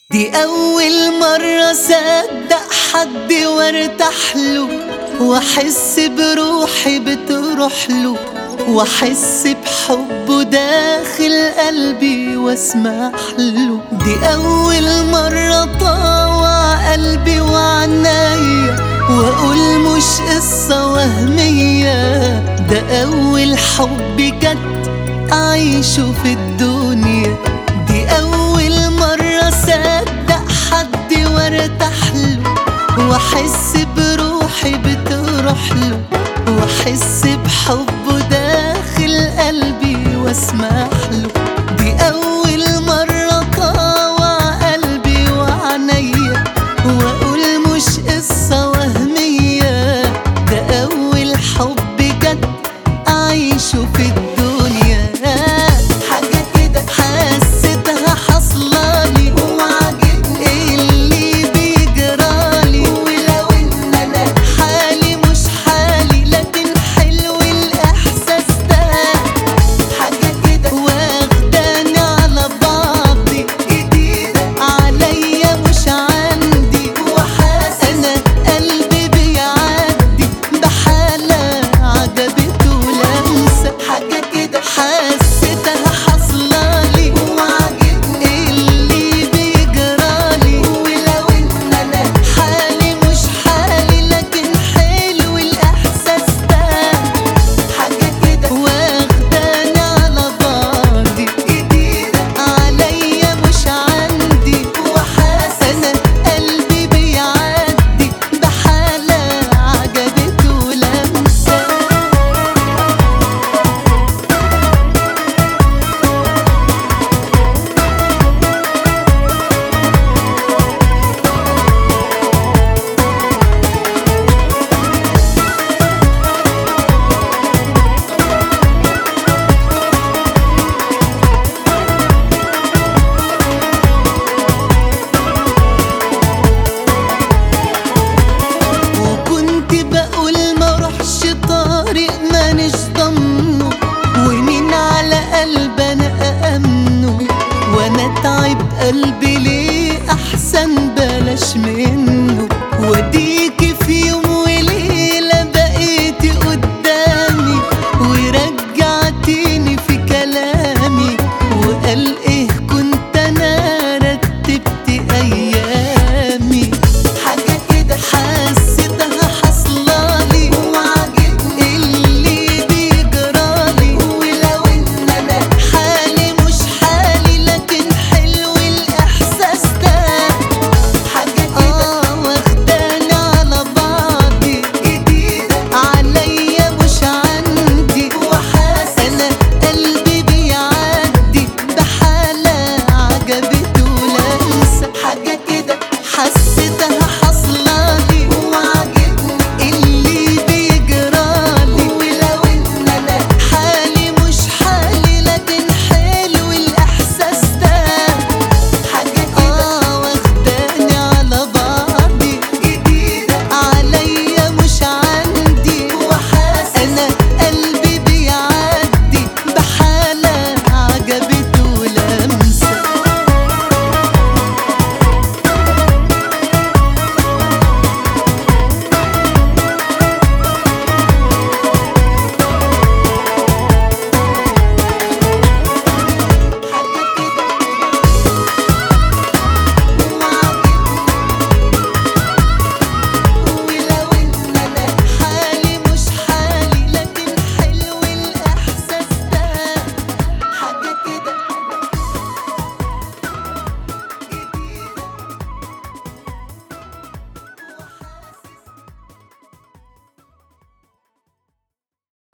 دي أول مرة صدق حد وارتاح له، واحس بروحي بتروح له، واحس بحبه داخل قلبي واسمح له. دي أول مرة طاوع قلبي وعنايا واقول مش قصة وهمية، ده أول حب جد أعيشه في الدنيا. دي أول مرة صدق حد وارتاح له، واحس بروحي بتروح له، واحس بحبه داخل قلبي واسمح له. دي أول مرة طاوع قلبي وعنيا واقول مش قصة وهمية، ده أول حب جد أعيشه في الدنيا. حاجة كده حسيتها حصلالي وعاجبني اللي بيجرالي، ولو إن أنا حالي مش حالي لكن حلو الإحساس ده. حاجة كده واخداني على بعضي جديدة عليا مش عندي، وحاسس أنا قلبي بيعدي بحالة عجبته لمسة. حاجة كده حسيتها حصلالي وعاجبني اللي بيجرالي، ولو إن أنا حالي مش حالي لكن حلو الإحساس ده. حاجة كده واخداني على بعضي جديدة عليا مش عندي، وحاسس أنا قلبي بيعدي بحالة عجبته لمسة. وكنت بقول ما روحش طريق مانيش ضمنه، ومين على قلب انا أأمنه، وانا تعب قلبي ليه احسن بلاش منه.